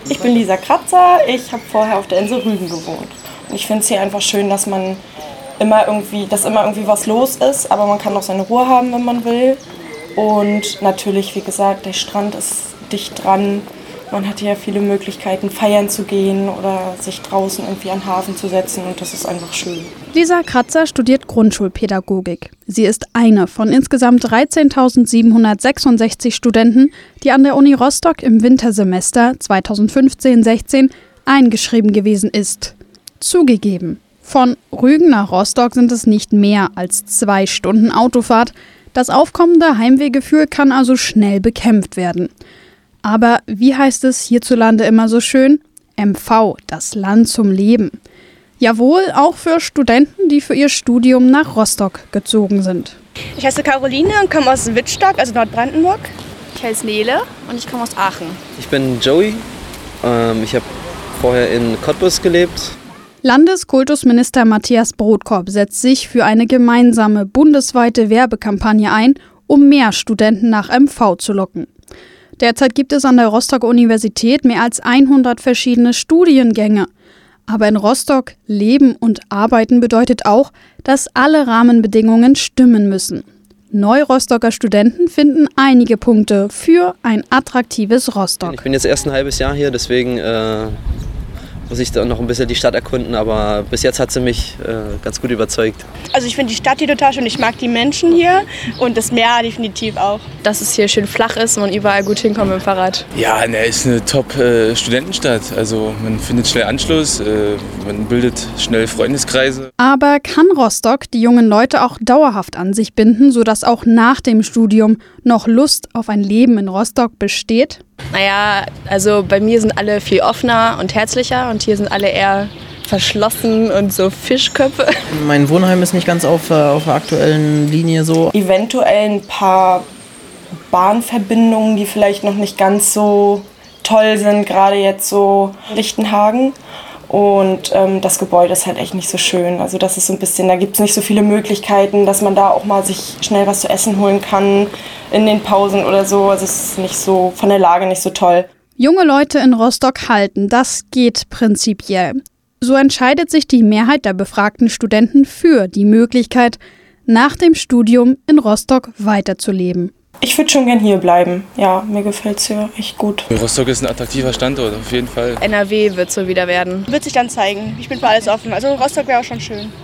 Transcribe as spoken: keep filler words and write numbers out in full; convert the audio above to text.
Ich bin Lisa Kratzer, ich habe vorher auf der Insel Rügen gewohnt. Und ich finde es hier einfach schön, dass man immer irgendwie, dass immer irgendwie was los ist, aber man kann auch seine Ruhe haben, wenn man will. Und natürlich, wie gesagt, der Strand ist dicht dran. Man hat hier viele Möglichkeiten, feiern zu gehen oder sich draußen irgendwie an den Hafen zu setzen und das ist einfach schön. Lisa Kratzer studiert Grundschulpädagogik. Sie ist eine von insgesamt dreizehntausendsiebenhundertsechsundsechzig Studenten, die an der Uni Rostock im Wintersemester zweitausendfünfzehn sechzehn eingeschrieben gewesen ist. Zugegeben, von Rügen nach Rostock sind es nicht mehr als zwei Stunden Autofahrt. Das aufkommende Heimwehgefühl kann also schnell bekämpft werden. Aber wie heißt es hierzulande immer so schön? M V, das Land zum Leben. Jawohl, auch für Studenten, die für ihr Studium nach Rostock gezogen sind. Ich heiße Caroline und komme aus Wittstock, also Nordbrandenburg. Ich heiße Nele und ich komme aus Aachen. Ich bin Joey. Ähm, ich habe vorher in Cottbus gelebt. Landeskultusminister Matthias Brotkorb setzt sich für eine gemeinsame bundesweite Werbekampagne ein, um mehr Studenten nach M V zu locken. Derzeit gibt es an der Rostocker Universität mehr als hundert verschiedene Studiengänge. Aber in Rostock leben und arbeiten bedeutet auch, dass alle Rahmenbedingungen stimmen müssen. Neu-Rostocker Studenten finden einige Punkte für ein attraktives Rostock. Ich bin jetzt erst ein halbes Jahr hier, deswegen äh, muss ich da noch ein bisschen die Stadt erkunden. Aber bis jetzt hat sie mich äh, ganz gut überzeugt. Also ich finde die Stadt hier total schön, ich mag die Menschen hier und das Meer definitiv auch. Dass es hier schön flach ist und man überall gut hinkommt mit dem Fahrrad. Ja, ne, ist eine Top-Studentenstadt. Also man findet schnell Anschluss, äh, man bildet schnell Freundeskreise. Aber kann Rostock die jungen Leute auch dauerhaft an sich binden, sodass auch nach dem Studium noch Lust auf ein Leben in Rostock besteht? Naja, also bei mir sind alle viel offener und herzlicher und hier sind alle eher verschlossen und so Fischköpfe. Mein Wohnheim ist nicht ganz auf, auf der aktuellen Linie so. Eventuell ein paar Bahnverbindungen, die vielleicht noch nicht ganz so toll sind, gerade jetzt so Lichtenhagen. Und ähm, das Gebäude ist halt echt nicht so schön. Also das ist so ein bisschen, da gibt es nicht so viele Möglichkeiten, dass man da auch mal sich schnell was zu essen holen kann in den Pausen oder so. Also es ist nicht so, von der Lage nicht so toll. Junge Leute in Rostock halten, das geht prinzipiell. So entscheidet sich die Mehrheit der befragten Studenten für die Möglichkeit, nach dem Studium in Rostock weiterzuleben. Ich würde schon gern hier bleiben. Ja, mir gefällt es hier echt gut. Rostock ist ein attraktiver Standort, auf jeden Fall. N R W wird so wieder werden. Wird sich dann zeigen. Ich bin für alles offen. Also Rostock wäre auch schon schön.